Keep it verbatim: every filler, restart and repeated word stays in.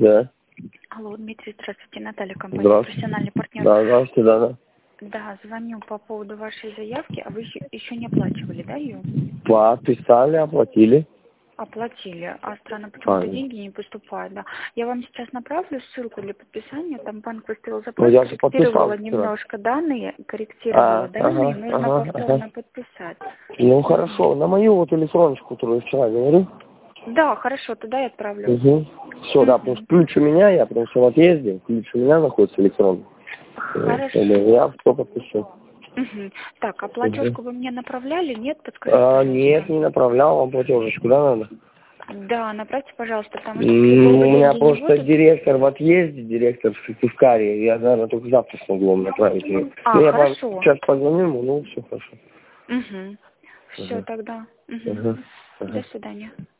Да. Алло, Дмитрий, здравствуйте, Наталья, компания Здравствуйте. «Профессиональный партнер». Да, здравствуйте, да, да. Да, звоню по поводу вашей заявки, а вы еще, еще не оплачивали, да, ее? Подписали, оплатили. Оплатили, а странно, почему-то А, деньги не поступают, да. Я вам сейчас направлю ссылку для подписания, там банк выставил ну запрос, я же корректировала подписал вчера. немножко данные, корректировала А, данные, ага, нужно ага, повторно ага. подписать. Ну Мгм. хорошо, на мою вот электроночку, которую я вчера говорил. Да, хорошо, тогда я отправлю. Угу. Все, да, потому что Мгм. ключ у меня, я потому что в отъезде, ключ у меня находится электронный. Вот, Хорошо. я все подпишу. Мгм. Так, а Угу. платежку вы мне направляли? Нет? Подскажите, А, нет, пожалуйста. не направлял вам платежечку, куда надо? Да, направьте, пожалуйста, потому что если М, долго У меня деньги не просто будут... директор в отъезде, директор в Сыктывкаре. Я, наверное, только завтра смогу вам направить. Ну, А, я по- хорошо. сейчас позвоню ему, ну, все хорошо. Угу. Все Ага. тогда. Угу. Ага. До Ага. свидания.